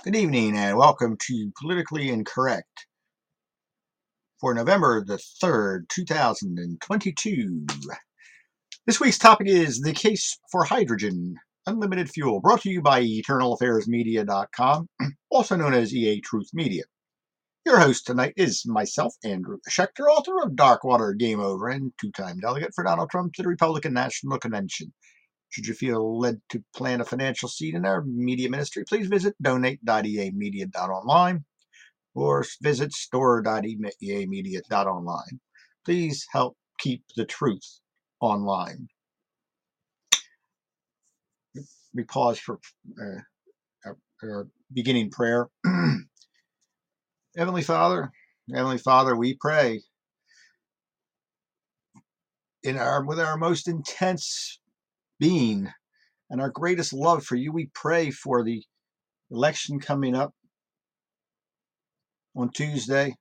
Good evening and welcome to Politically Incorrect for November the 3rd, 2022. This week's topic is the case for hydrogen, unlimited fuel, brought to you by EternalAffairsMedia.com, also known as EA Truth Media. Your host tonight is myself, Andrew Schechter, author of Darkwater Game Over and two-time delegate for Donald Trump to the Republican National Convention. Should you feel led to plant a financial seed in our media ministry, please visit donate.eamedia.online or visit store.eamedia.online. Please help keep the truth online. We pause for our beginning prayer. Heavenly Father, we pray with our most intense being and our greatest love for you. We pray for the election coming up on Tuesday,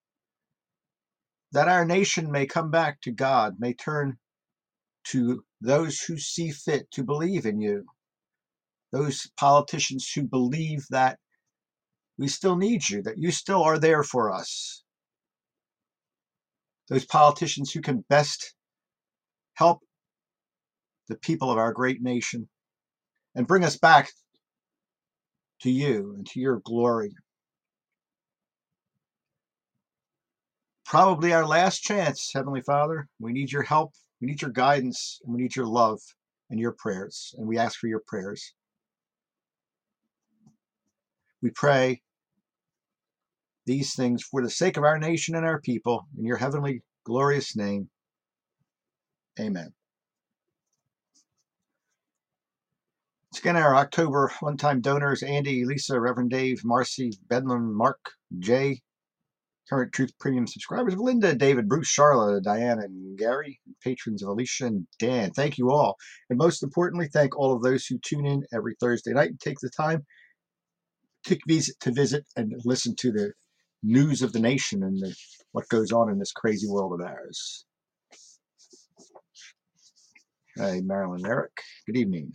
that our nation may come back to God, may turn to those who see fit to believe in you, those politicians who believe that we still need you, that you still are there for us, those politicians who can best help the people of our great nation and bring us back to you and to your glory. Probably our last chance, Heavenly Father. We need your help, we need your guidance, and we need your love and your prayers, and we ask for your prayers. We pray these things for the sake of our nation and our people, in your heavenly, glorious name. Amen. Once again, our October one-time donors: Andy, Lisa, Reverend Dave, Marcy, Bedlam, Mark, Jay. Current Truth Premium subscribers: Linda, David, Bruce, Charlotte, Diana, and Gary. And patrons of Alicia and Dan. Thank you all. And most importantly, thank all of those who tune in every Thursday night and take the time to visit and listen to the news of the nation and what goes on in this crazy world of ours. Hey, Marilyn, Eric, good evening.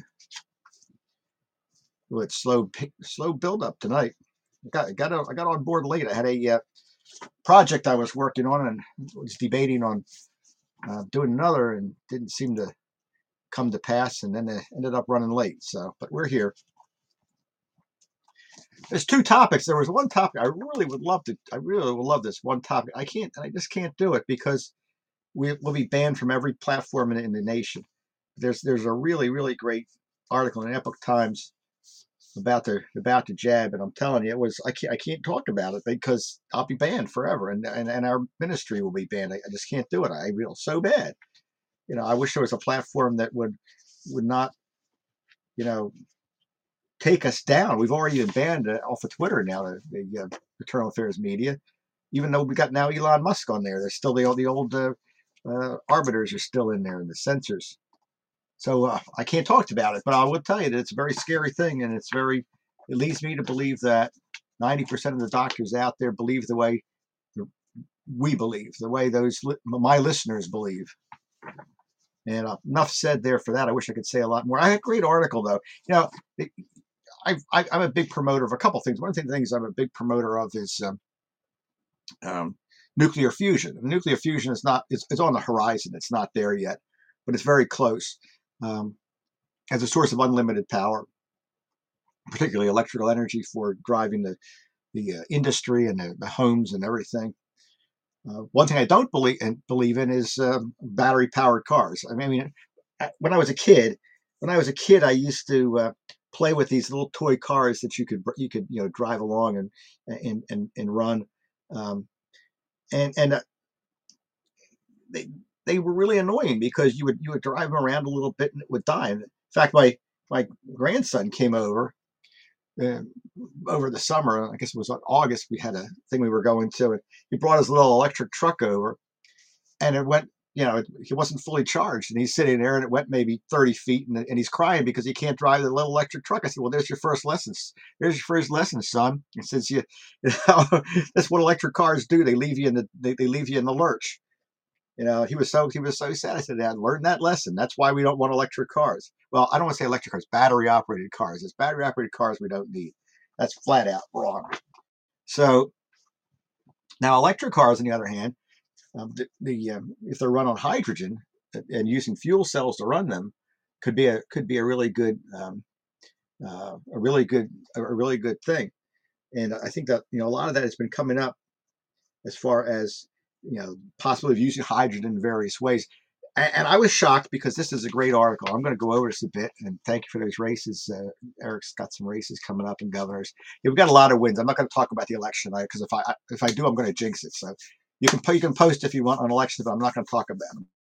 Well, it's slow build up tonight. I got on board late. I had a project I was working on and was debating on doing another, and didn't seem to come to pass, and then it ended up running late. But we're here. There's two topics. There was one topic I really would love this one topic. I just can't do it because we'll be banned from every platform in the nation. There's a really great article in Epoch Times about the jab, and I'm telling you, I can't talk about it because I'll be banned forever, and our ministry will be banned. I just can't do it. I feel so bad. I wish there was a platform that would not, take us down. We've already been banned off of Twitter now, the Eternal Affairs Media, even though we got now Elon Musk on there. There's still the old arbiters are still in there, and the censors. So I can't talk about it, but I will tell you that it's a very scary thing, and it leads me to believe that 90% of the doctors out there believe the way we believe, the way my listeners believe. And enough said there for that. I wish I could say a lot more. I had a great article, though. I'm a big promoter of a couple things. One of the things I'm a big promoter of is nuclear fusion. Nuclear fusion is not, it's on the horizon. It's not there yet, but it's very close. As a source of unlimited power, particularly electrical energy for driving the industry and the homes and everything. One thing I don't believe in is battery powered cars. I mean, when I was a kid, I used to play with these little toy cars that you could drive along and run, and they were really annoying because you would drive them around a little bit and it would die. In fact, my grandson came over the summer. I guess it was in August. We had a thing we were going to, and he brought his little electric truck over, and it went. He wasn't fully charged, and he's sitting there, and it went maybe 30 feet, and he's crying because he can't drive the little electric truck. I said, "Well, there's your first lessons. There's your first lesson, son." And since that's what electric cars do. They leave you in the lurch. He was so sad. I said, "Dad, learn that lesson. That's why we don't want electric cars." Well, I don't want to say electric cars, battery operated cars. It's battery operated cars we don't need. That's flat out wrong. So now electric cars, on the other hand, if they're run on hydrogen and using fuel cells to run them, could be a really good a really good thing. And I think that a lot of that has been coming up as far as possibility of using hydrogen in various ways. And I was shocked because this is a great article. I'm going to go over this a bit, and thank you for those races. Eric's got some races coming up in governors. Yeah, we've got a lot of wins. I'm not going to talk about the election because if I do, I'm going to jinx it. So you can post if you want on elections, but I'm not going to talk about them.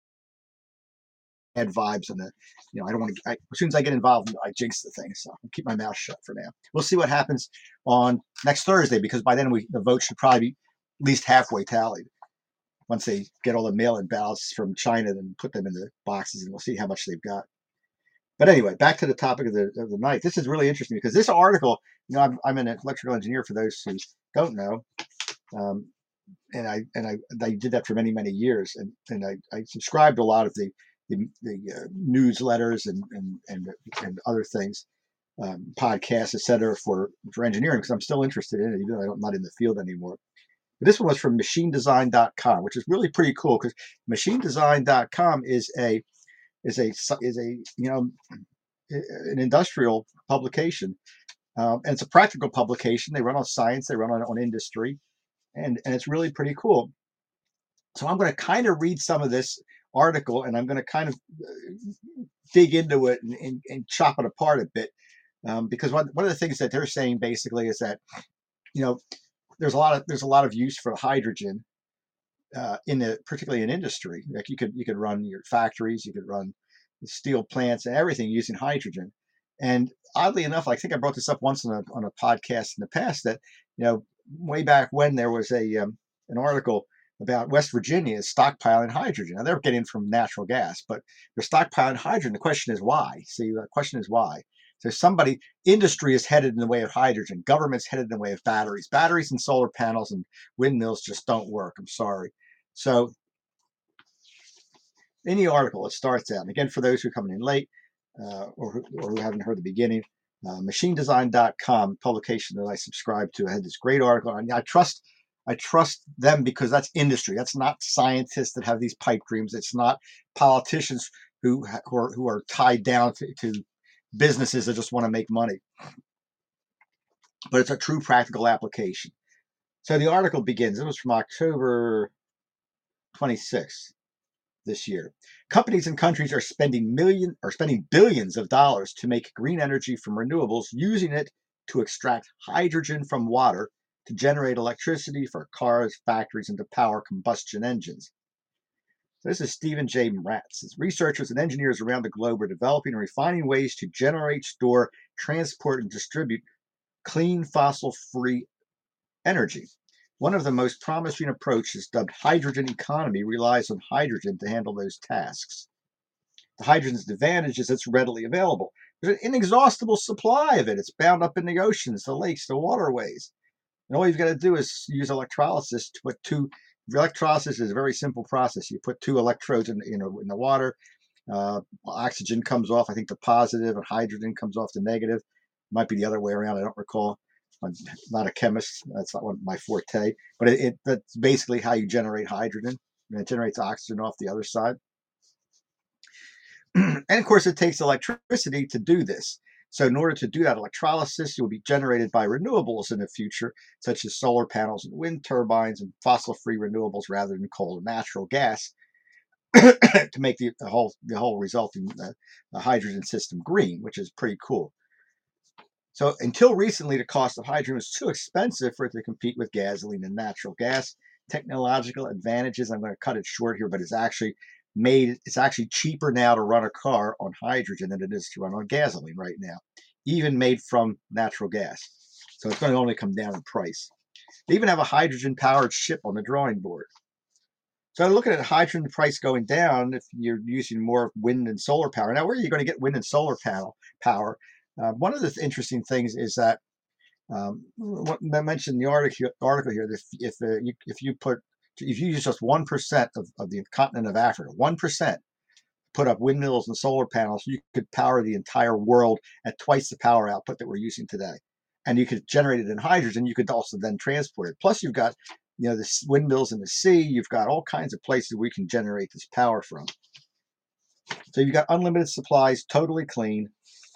Bad vibes and I don't want to. As soon as I get involved, I jinx the thing. So I'll keep my mouth shut for now. We'll see what happens on next Thursday because by then the vote should probably be at least halfway tallied. Once they get all the mail-in ballots from China and put them in the boxes, and we'll see how much they've got. But anyway, back to the topic of the night. This is really interesting because this article, I'm an electrical engineer for those who don't know, and I did that for many years, and I subscribed to a lot of the newsletters and other things, podcasts, etc. for engineering because I'm still interested in it, even though I'm not in the field anymore. But this one was from machinedesign.com, which is really pretty cool because machinedesign.com is an industrial publication, and it's a practical publication. They run on science, they run on industry, and it's really pretty cool. So I'm going to kind of read some of this article, and I'm going to kind of dig into it and chop it apart a bit, because one of the things that they're saying basically is that there's a lot of use for hydrogen particularly in industry. Like you could run your factories, you could run steel plants and everything using hydrogen. And oddly enough, I think I brought this up once on a podcast in the past that way back when there was an article about West Virginia is stockpiling hydrogen. Now they're getting from natural gas, but they're stockpiling hydrogen. The question is why. See, the question is why. So industry is headed in the way of hydrogen. Government's headed in the way of batteries. Batteries and solar panels and windmills just don't work. I'm sorry. So in the article, it starts out, and again, for those who are coming in late or who haven't heard the beginning, machinedesign.com, publication that I subscribe to, I had this great article. And I trust them because that's industry. That's not scientists that have these pipe dreams. It's not politicians who are tied down to businesses that just want to make money. But it's a true practical application. So the article begins. It was from October 26th this year. Companies and countries are spending billions of dollars to make green energy from renewables, using it to extract hydrogen from water to generate electricity for cars, factories, and to power combustion engines. So this is Stephen J. Mratz. Researchers and engineers around the globe are developing and refining ways to generate, store, transport, and distribute clean, fossil-free energy. One of the most promising approaches, dubbed hydrogen economy, relies on hydrogen to handle those tasks. The hydrogen's advantage is it's readily available. There's an inexhaustible supply of it. It's bound up in the oceans, the lakes, the waterways. And all you've got to do is use electrolysis to put electrolysis is a very simple process. You put two electrodes in the water. Oxygen comes off, I think, the positive, and hydrogen comes off the negative. It might be the other way around. I don't recall. I'm not a chemist. That's not my forte. But that's basically how you generate hydrogen. And it generates oxygen off the other side. And of course, it takes electricity to do this. So in order to do that, electrolysis will be generated by renewables in the future, such as solar panels and wind turbines and fossil-free renewables rather than coal and natural gas, to make the whole resulting hydrogen system green, which is pretty cool. So until recently, the cost of hydrogen was too expensive for it to compete with gasoline and natural gas. Technological advantages, I'm going to cut it short here, but it's actually cheaper now to run a car on hydrogen than it is to run on gasoline right now, even made from natural gas. So it's going to only come down in price. They even have a hydrogen-powered ship on the drawing board. So looking at hydrogen price going down, if you're using more wind and solar power. Now, where are you going to get wind and solar power? One of the interesting things is that what I mentioned in the article here, if you use just 1% of the continent of Africa, 1%, put up windmills and solar panels, you could power the entire world at twice the power output that we're using today. and you could generate it in hydrogen. You could also then transport it. Plus, you've got the windmills in the sea. You've got all kinds of places we can generate this power from. So you've got unlimited supplies, totally clean.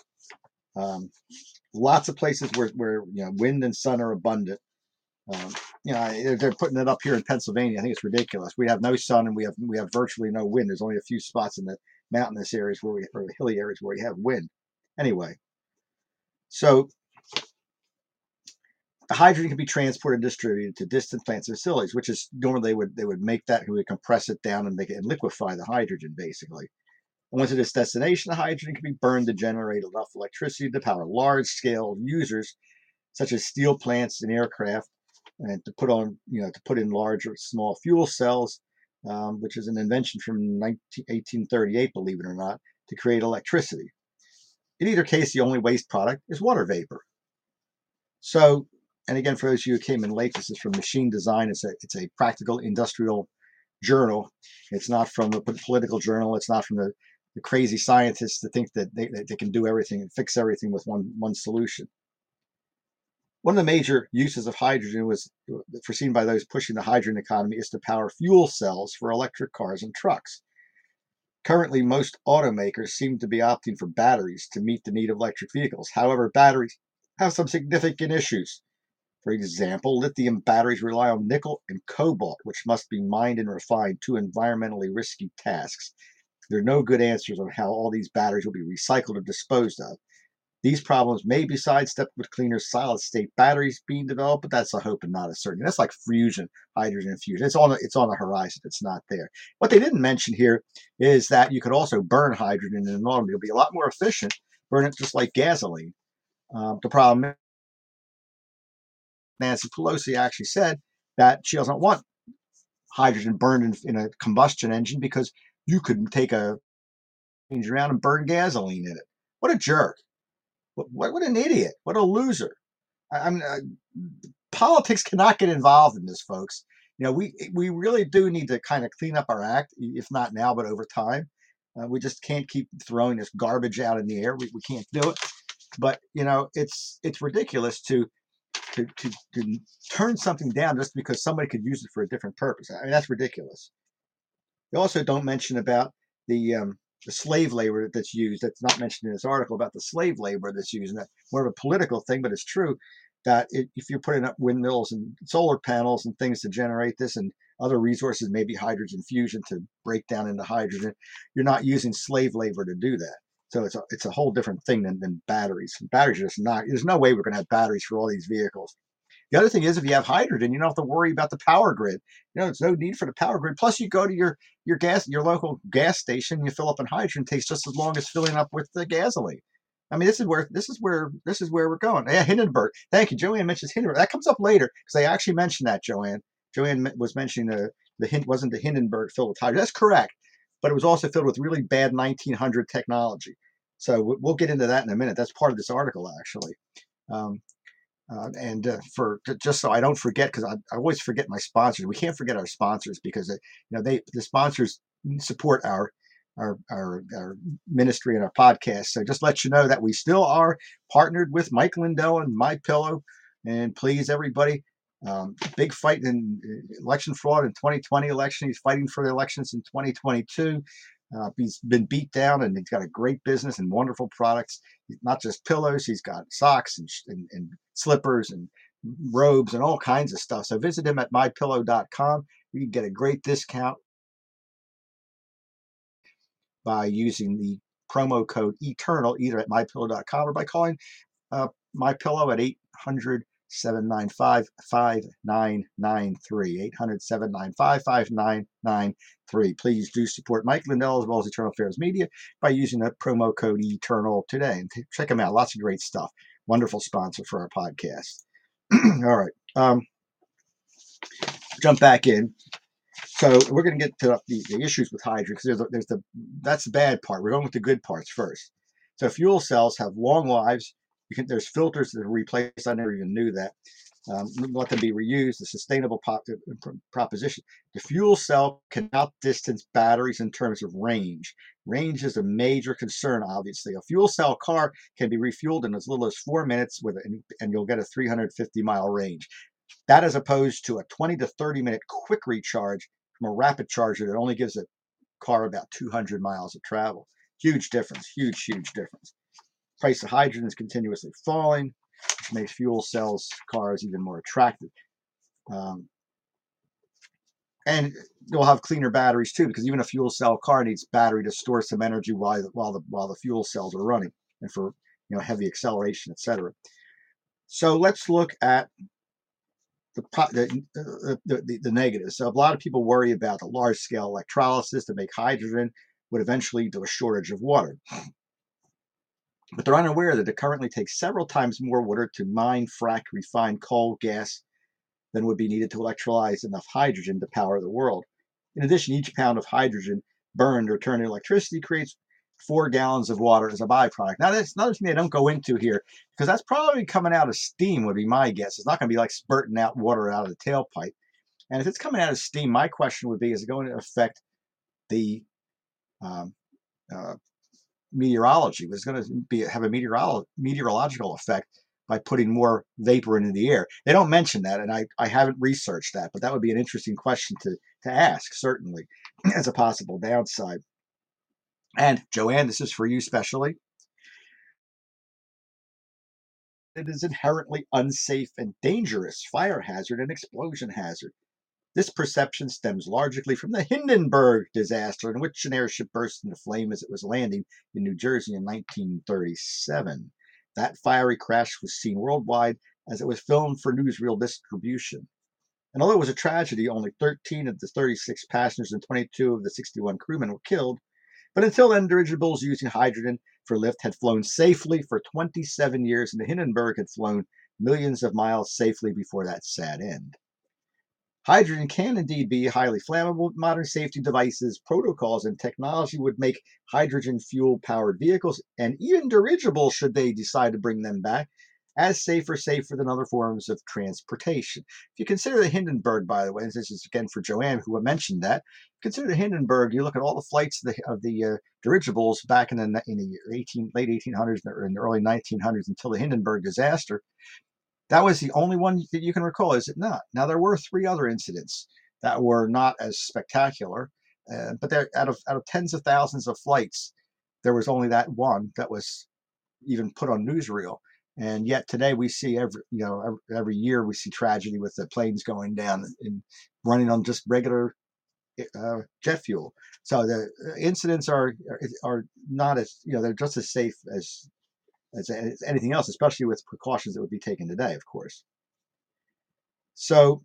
Lots of places where wind and sun are abundant. They're putting it up here in Pennsylvania. I think it's ridiculous. We have no sun and we have virtually no wind. There's only a few spots in the mountainous areas or the hilly areas where we have wind. Anyway, so the hydrogen can be transported and distributed to distant plants and facilities, which is normally they would make that, who would compress it down and make it and liquefy the hydrogen basically. And once at its destination, the hydrogen can be burned to generate enough electricity to power large-scale users such as steel plants and aircraft, and to put in large or small fuel cells, which is an invention from 1838, believe it or not, to create electricity. In either case, the only waste product is water vapor. So, and again, for those of you who came in late, this is from Machine Design. It's a practical industrial journal. It's not from a political journal. It's not from the crazy scientists that think that they can do everything and fix everything with one solution. One of the major uses of hydrogen was foreseen by those pushing the hydrogen economy is to power fuel cells for electric cars and trucks. Currently, most automakers seem to be opting for batteries to meet the need of electric vehicles. However, batteries have some significant issues. For example, lithium batteries rely on nickel and cobalt, which must be mined and refined, two environmentally risky tasks. There are no good answers on how all these batteries will be recycled or disposed of. These problems may be sidestepped with cleaner solid-state batteries being developed, but that's a hope and not a certainty. That's like fusion, hydrogen fusion. It's on the horizon. It's not there. What they didn't mention here is that you could also burn hydrogen in an automobile. It'll be a lot more efficient. Burn it just like gasoline. The problem, Nancy Pelosi actually said that she doesn't want hydrogen burned in a combustion engine because you could take a change around and burn gasoline in it. What a jerk. What an idiot. What a loser. I mean, politics cannot get involved in this, folks. We really do need to kind of clean up our act, if not now, but over time. We just can't keep throwing this garbage out in the air. We can't do it. But it's ridiculous to turn something down just because somebody could use it for a different purpose. I mean, that's ridiculous. They also don't mention about the slave labor that's used. That's not mentioned in this article about the slave labor that's used. And that's more of a political thing, but it's true that if you're putting up windmills and solar panels and things to generate this and other resources, maybe hydrogen fusion to break down into hydrogen, you're not using slave labor to do that. So it's a whole different thing than batteries. Batteries are just not. There's no way we're going to have batteries for all these vehicles. The other thing is, if you have hydrogen, you don't have to worry about the power grid. There's no need for the power grid. Plus, you go to your local gas station, you fill up on hydrogen. It takes just as long as filling up with the gasoline. I mean, this is where we're going. Yeah, Hindenburg. Thank you, Joanne mentions Hindenburg. That comes up later because they actually mentioned that. Joanne was mentioning wasn't the Hindenburg filled with hydrogen. That's correct, but it was also filled with really bad 1900 technology. So we'll get into that in a minute. That's part of this article, actually. Just so I don't forget, because I always forget my sponsors. We can't forget our sponsors because the sponsors support our ministry and our podcast. So just let you know that we still are partnered with Mike Lindell and MyPillow. And please, everybody, big fight in election fraud in 2020 election. He's fighting for the elections in 2022. He's been beat down, and he's got a great business and wonderful products. Not just pillows, he's got socks and slippers and robes and all kinds of stuff. So visit him at mypillow.com. You can get a great discount by using the promo code ETERNAL either at mypillow.com or by calling MyPillow at 800-795-5993. 800-795-5993. Please do support Mike Lindell as well as Eternal Affairs Media by using the promo code ETERNAL today. And check them out. Lots of great stuff. Wonderful sponsor for our podcast. All right. Jump back in. So we're going to get to the issues with hydrogen because that's the bad part. We're going with the good parts first. So fuel cells have long lives. There's filters that are replaced. I never even knew that. let them be reused, the sustainable proposition. The fuel cell can outdistance batteries in terms of range. Range is a major concern, obviously. A fuel cell car can be refueled in as little as 4 minutes and you'll get a 350-mile range. That as opposed to a 20 to 30-minute quick recharge from a rapid charger that only gives a car about 200 miles of travel. Huge difference, huge, huge difference. Price of hydrogen is continuously falling, which makes fuel cells cars even more attractive. And you'll have cleaner batteries too, because even a fuel cell car needs battery to store some energy while the fuel cells are running, and for heavy acceleration, etc. So let's look at the negatives. So a lot of people worry about the large scale electrolysis to make hydrogen would eventually lead to a shortage of water. But they're unaware that it currently takes several times more water to mine, frack, refine coal, gas than would be needed to electrolyze enough hydrogen to power the world. In addition, each pound of hydrogen burned or turned into electricity creates 4 gallons of water as a byproduct. Now, that's another thing they don't go into here, because that's probably coming out of steam, would be my guess. It's not going to be like spurting out water out of the tailpipe. And if it's coming out of steam, my question would be, is it going to affect the meteorology? Was going to have a meteorological effect by putting more vapor into the air? They don't mention that, and I haven't researched that, but that would be an interesting question to ask, certainly, as a possible downside. And Joanne, this is for you specially. It is inherently unsafe and dangerous fire hazard and explosion hazard. This perception stems largely from the Hindenburg disaster, in which an airship burst into flame as it was landing in New Jersey in 1937. That fiery crash was seen worldwide as it was filmed for newsreel distribution. And although it was a tragedy, only 13 of the 36 passengers and 22 of the 61 crewmen were killed. But until then, dirigibles using hydrogen for lift had flown safely for 27 years, and the Hindenburg had flown millions of miles safely before that sad end. Hydrogen can indeed be highly flammable. Modern safety devices, protocols, and technology would make hydrogen fuel-powered vehicles, and even dirigibles, should they decide to bring them back, as safer than other forms of transportation. If you consider the Hindenburg, by the way, and this is again for Joanne, who mentioned that, consider the Hindenburg, you look at all the flights of the dirigibles back in the late 1800s or in the early 1900s until the Hindenburg disaster. That was the only one that you can recall, is it not? Now, there were 3 other incidents that were not as spectacular, but there, out of tens of thousands of flights, there was only that one that was even put on newsreel. And yet today we see every year we see tragedy with the planes going down and running on just regular jet fuel. So the incidents are not as, they're just as safe as anything else, especially with precautions that would be taken today, of course. So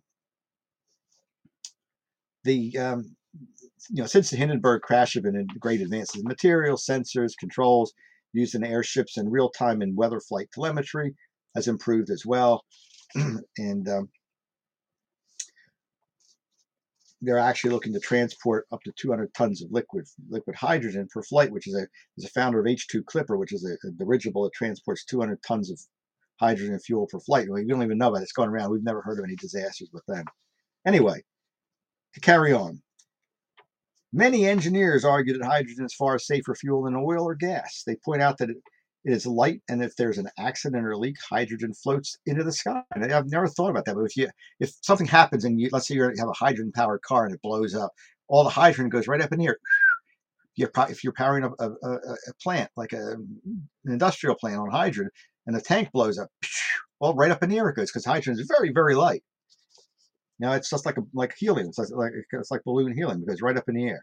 the since the Hindenburg crash have been great advances in materials, sensors, controls used in airships, and real-time and weather flight telemetry has improved as well. And they're actually looking to transport up to 200 tons of liquid hydrogen per flight, which is a founder of H2 Clipper, which is a dirigible that transports 200 tons of hydrogen fuel per flight. We don't even know about it. It's going around. We've never heard of any disasters with them. Anyway, to carry on. Many engineers argue that hydrogen is far safer fuel than oil or gas. They point out that it is light, and if there's an accident or a leak, hydrogen floats into the sky. And I've never thought about that, but if something happens and let's say you have a hydrogen-powered car and it blows up, all the hydrogen goes right up in here. If you're powering a plant, like an industrial plant on hydrogen, and the tank blows up, well, right up in the air it goes, because hydrogen is very, very light. Now it's just like helium. It's like balloon helium. It goes right up in the air.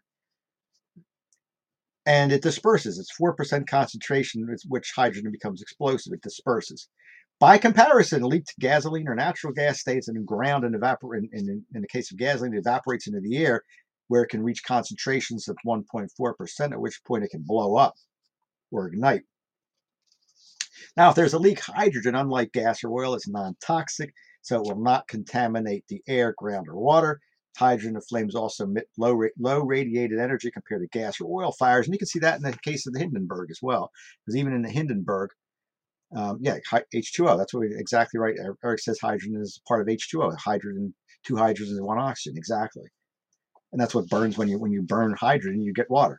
And it disperses. It's 4% concentration with which hydrogen becomes explosive. It disperses. By comparison, leaked gasoline or natural gas stays in the ground and evaporates. In the case of gasoline, it evaporates into the air, where it can reach concentrations of 1.4%, at which point it can blow up or ignite. Now, if there's a leak, hydrogen, unlike gas or oil, is non-toxic, so it will not contaminate the air, ground, or water. Hydrogen flames also emit low radiated energy compared to gas or oil fires, and you can see that in the case of the Hindenburg as well, because even in the Hindenburg, Yeah, H2O. That's exactly right. Eric says hydrogen is part of H2O. Hydrogen, two hydrogens and one oxygen. Exactly. And that's what burns when you burn hydrogen, you get water.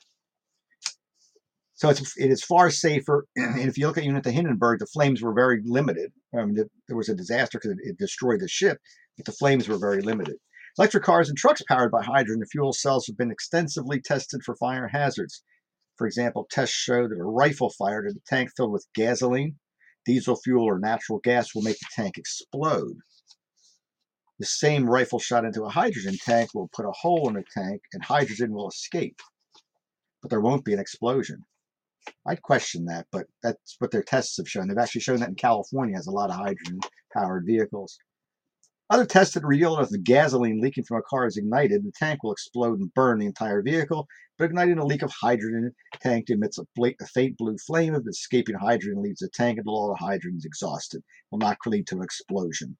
So it is far safer. And if you look at even at the Hindenburg, the flames were very limited. There was a disaster because it destroyed the ship, but the flames were very limited. Electric cars and trucks powered by hydrogen fuel cells have been extensively tested for fire hazards. For example, tests show that a rifle fired at a tank filled with gasoline, diesel fuel, or natural gas will make the tank explode. The same rifle shot into a hydrogen tank will put a hole in the tank and hydrogen will escape, but there won't be an explosion. I'd question that, but that's what their tests have shown. They've actually shown that in California has a lot of hydrogen-powered vehicles. Other tests that reveal that if the gasoline leaking from a car is ignited, the tank will explode and burn the entire vehicle. But igniting a leak of hydrogen tank emits a faint blue flame. If the escaping hydrogen leaves the tank until all the hydrogen is exhausted, it will not lead to an explosion.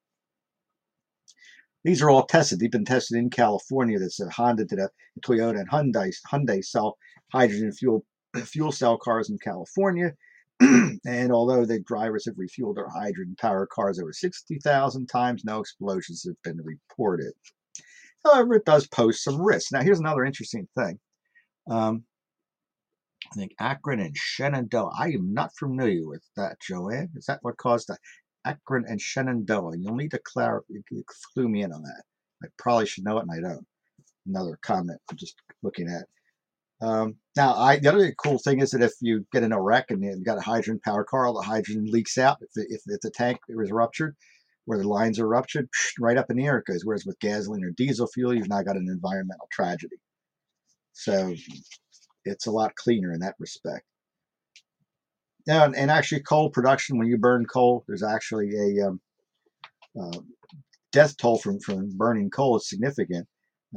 These are all tested. They've been tested in California. That's a Honda did a Toyota and Hyundai sell hydrogen fuel cell cars in California. And although the drivers have refueled their hydrogen-powered cars over 60,000 times, no explosions have been reported. However, it does pose some risks. Now, here's another interesting thing. I think Akron and Shenandoah. I am not familiar with that, Joanne. Is that what caused that? Akron and Shenandoah. You'll need to clue me in on that. I probably should know it, and I don't. Another comment I'm just looking at. Now, the other cool thing is that if you get in a wreck and you've got a hydrogen-powered car, all the hydrogen leaks out. If the tank is ruptured, where the lines are ruptured, right up in the air it goes. Whereas with gasoline or diesel fuel, you've now got an environmental tragedy. So it's a lot cleaner in that respect. Now, and actually, coal production, when you burn coal, there's actually a death toll from burning coal is significant.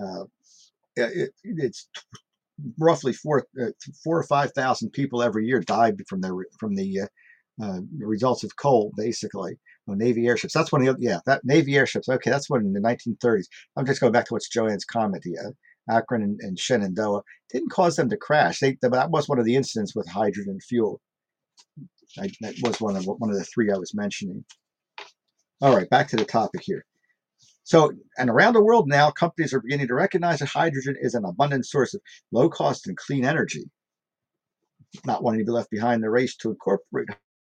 It's roughly 4,000 or 5,000 people every year died from the results of coal, basically. Navy airships. That's one of the Navy airships. Okay, that's one in the 1930s. I'm just going back to what's Joanne's comment. Akron and Shenandoah didn't cause them to crash. That was one of the incidents with hydrogen fuel. That was one of the three I was mentioning. All right, back to the topic here. So, and around the world now, companies are beginning to recognize that hydrogen is an abundant source of low-cost and clean energy, not wanting to be left behind in the race to incorporate.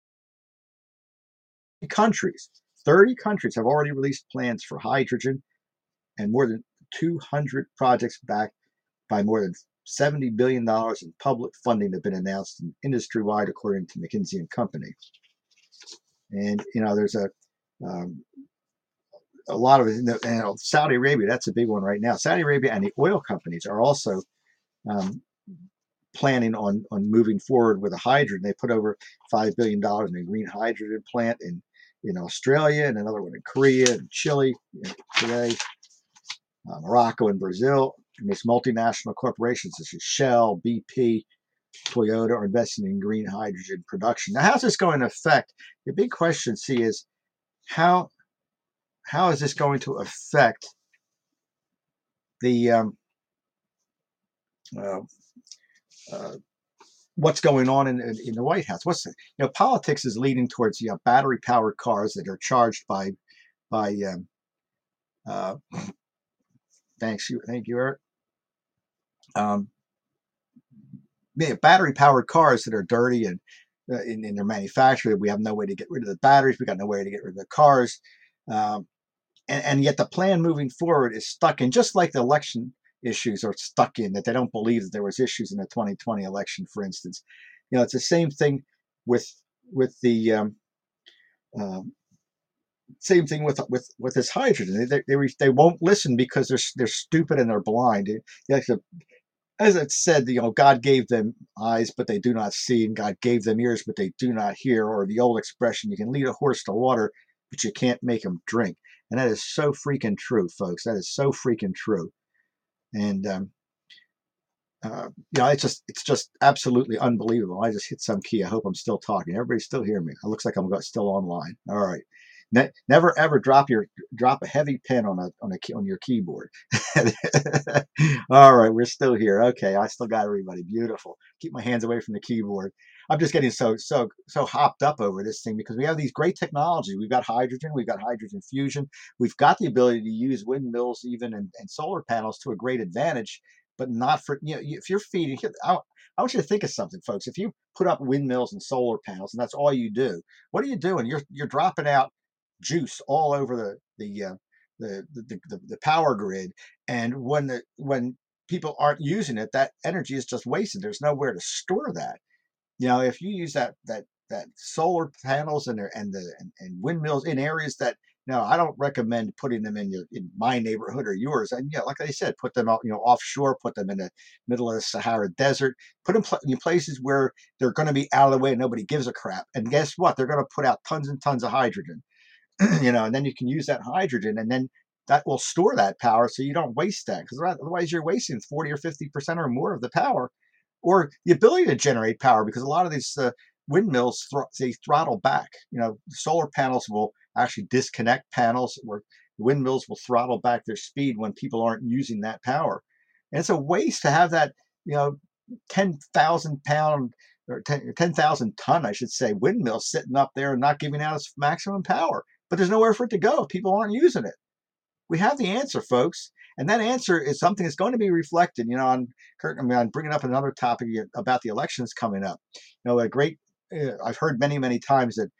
30 countries have already released plans for hydrogen, and more than 200 projects backed by more than $70 billion in public funding have been announced industry-wide, according to McKinsey & Company. And, there's a lot of it. Saudi Arabia, that's a big one right now. Saudi Arabia and the oil companies are also planning on moving forward with a hydrogen. They put over $5 billion in a green hydrogen plant in Australia, and another one in Korea and Chile today, Morocco and Brazil. And these multinational corporations such as Shell, BP, Toyota are investing in green hydrogen production. Now, how's this going to affect? The big question, is how is this going to affect the what's going on in the White House? Politics is leading towards battery powered cars that are charged by thank you, Eric. Battery powered cars that are dirty and in their manufacture. We have no way to get rid of the batteries. We got no way to get rid of the cars. And yet the plan moving forward is stuck in, just like the election issues are stuck in, that they don't believe that there was issues in the 2020 election, for instance. It's the same thing with the same thing with this hydrogen. They won't listen because they're stupid and they're blind. As it said, God gave them eyes, but they do not see, and God gave them ears, but they do not hear. Or the old expression, you can lead a horse to water, but you can't make him drink. And that is so freaking true, folks. That is so freaking true. And it's just absolutely unbelievable. I just hit some key. I hope I'm still talking. Everybody still hear me? It looks like I'm still online. All right. Never ever drop a heavy pen on your keyboard. All right, we're still here. Okay, I still got everybody. Beautiful. Keep my hands away from the keyboard. I'm just getting so hopped up over this thing because we have these great technologies. We've got hydrogen, we've got hydrogen fusion, we've got the ability to use windmills even and solar panels to a great advantage, but not for if you're feeding. I want you to think of something, folks. If you put up windmills and solar panels and that's all you do, what are you doing? You're dropping out juice all over the power grid, and when people aren't using it, that energy is just wasted. There's nowhere to store that. If you use that solar panels and windmills in areas that, no, I don't recommend putting them in my neighborhood or yours. And yeah, like I said, put them out, offshore, put them in the middle of the Sahara Desert, put them in places where they're going to be out of the way and nobody gives a crap. And guess what? They're going to put out tons and tons of hydrogen. And then you can use that hydrogen, and then that will store that power so you don't waste that, because otherwise you're wasting 40 or 50% or more of the power or the ability to generate power, because a lot of these windmills they throttle back. Solar panels will actually disconnect panels, where the windmills will throttle back their speed when people aren't using that power. And it's a waste to have that, 10,000 pound or 10,000 ton, I should say, windmill sitting up there and not giving out its maximum power. But there's nowhere for it to go if people aren't using it. We have the answer, folks, and that answer is something that's going to be reflected. On Kurt, I'm bringing up another topic about the elections coming up. A great. I've heard many, many times that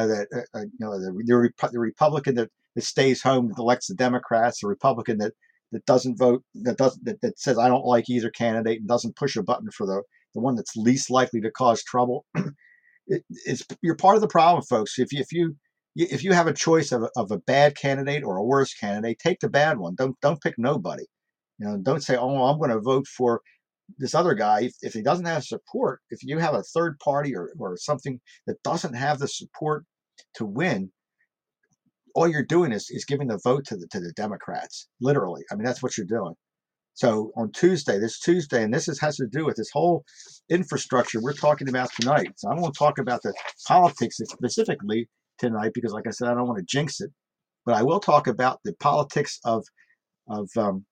the Republican that stays home that elects the Democrats, the Republican that doesn't vote, that says I don't like either candidate and doesn't push a button for the one that's least likely to cause trouble. You're part of the problem, folks. If you have a choice of a bad candidate or a worse candidate, take the bad one. Don't pick nobody. Don't say, oh, I'm going to vote for this other guy if he doesn't have support. If you have a third party or something that doesn't have the support to win, all you're doing is giving the vote to the Democrats. Literally, I mean, that's what you're doing. So on this Tuesday, and has to do with this whole infrastructure we're talking about tonight. So I won't talk about the politics specifically tonight because, like I said, I don't want to jinx it. But I will talk about the politics of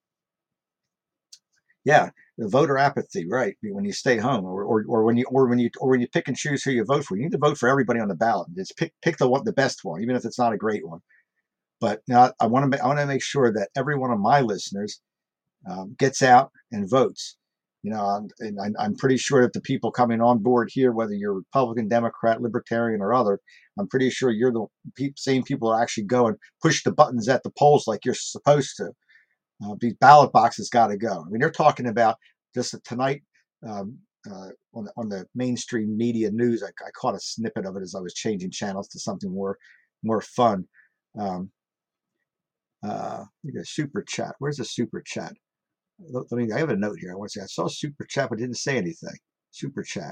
the voter apathy, right? When you stay home, or when you pick and choose who you vote for. You need to vote for everybody on the ballot. Just pick the best one, even if it's not a great one. But now I want to make sure that every one of my listeners gets out and votes. And I'm pretty sure that the people coming on board here, whether you're Republican, Democrat, Libertarian, or other, I'm pretty sure you're the same people that actually go and push the buttons at the polls like you're supposed to. These ballot boxes got to go. I mean, they're talking about just tonight on the mainstream media news. I caught a snippet of it as I was changing channels to something more fun. Super chat. Where's the super chat? I have a note here. I want to say I saw super chat, but didn't say anything. Super chat.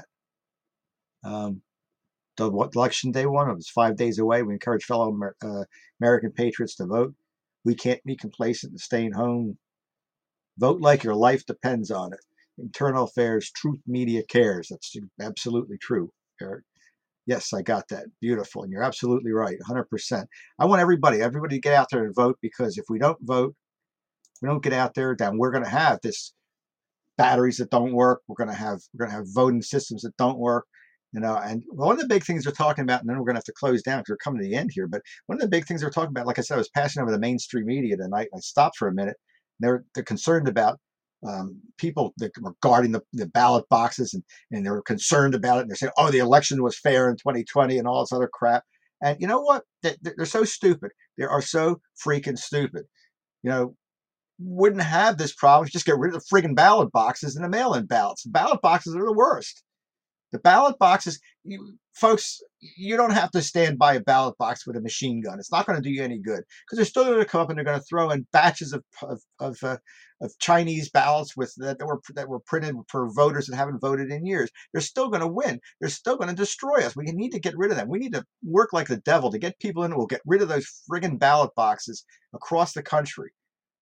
The election day one, it was 5 days away. We encourage fellow American patriots to vote. We can't be complacent in staying home. Vote like your life depends on it. Internal Affairs, Truth Media Cares. That's absolutely true, Eric. Yes, I got that. Beautiful. And you're absolutely right, 100%. I want everybody to get out there and vote, because if we don't vote, we don't get out there, then we're going to have this batteries that don't work. We're going to have voting systems that don't work. And one of the big things they're talking about, and then we're going to have to close down because we're coming to the end here. But one of the big things they're talking about, like I said, I was passing over the mainstream media tonight, and I stopped for a minute. They're concerned about people that were guarding the ballot boxes, and they're concerned about it. And they're saying, oh, the election was fair in 2020 and all this other crap. And you know what? They're so stupid. They are so freaking stupid. Wouldn't have this problem. Just get rid of the friggin' ballot boxes and the mail-in ballots. The ballot boxes are the worst. The ballot boxes, folks, you don't have to stand by a ballot box with a machine gun. It's not going to do you any good, because they're still going to come up and they're going to throw in batches of Chinese ballots that were printed for voters that haven't voted in years. They're still going to win. They're still going to destroy us. We need to get rid of them. We need to work like the devil to get people in. We'll get rid of those friggin' ballot boxes across the country.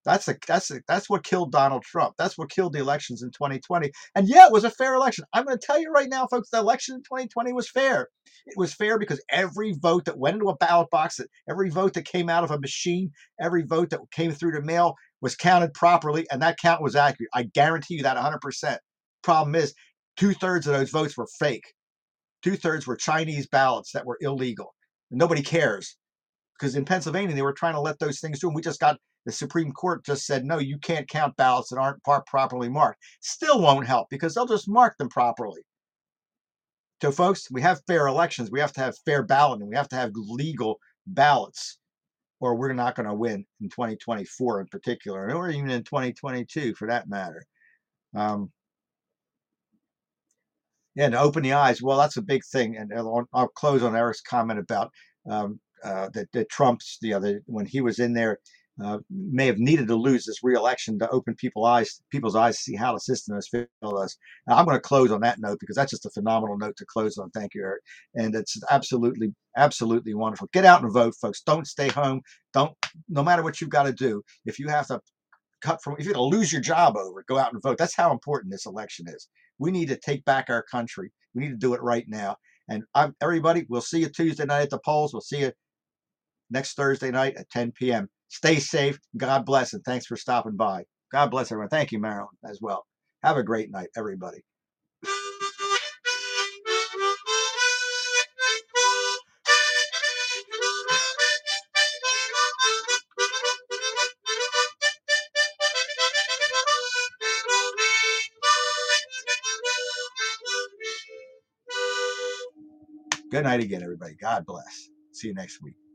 That's what killed Donald Trump. That's what killed the elections in 2020. And yeah, it was a fair election. I'm going to tell you right now, folks, the election in 2020 was fair. It was fair because every vote that went into a ballot box, every vote that came out of a machine, every vote that came through the mail was counted properly, and that count was accurate. I guarantee you that 100%. Problem is, 2/3 of those votes were fake. 2/3 were Chinese ballots that were illegal. And nobody cares because in Pennsylvania they were trying to let those things through. And we just got the Supreme Court just said no, you can't count ballots that aren't properly marked. Still won't help because they'll just mark them properly. So, folks, we have fair elections. We have to have fair balloting. We have to have legal ballots, or we're not going to win in 2024 in particular, or even in 2022 for that matter. Um, yeah, to open the eyes. Well, that's a big thing, and I'll close on Eric's comment about that Trump's when he was in there may have needed to lose this re-election to open people's eyes to see how the system has failed us. Now, I'm going to close on that note because that's just a phenomenal note to close on. Thank you, Eric, and it's absolutely wonderful. Get out and vote, folks. Don't stay home. Don't no matter what you've got to do. If you have to if you're going to lose your job over it, go out and vote. That's how important this election is. We need to take back our country. We need to do it right now. And everybody, we'll see you Tuesday night at the polls. We'll see you next Thursday night at 10 p.m. Stay safe. God bless, and thanks for stopping by. God bless everyone. Thank you, Marilyn, as well. Have a great night, everybody. Good night again, everybody. God bless. See you next week.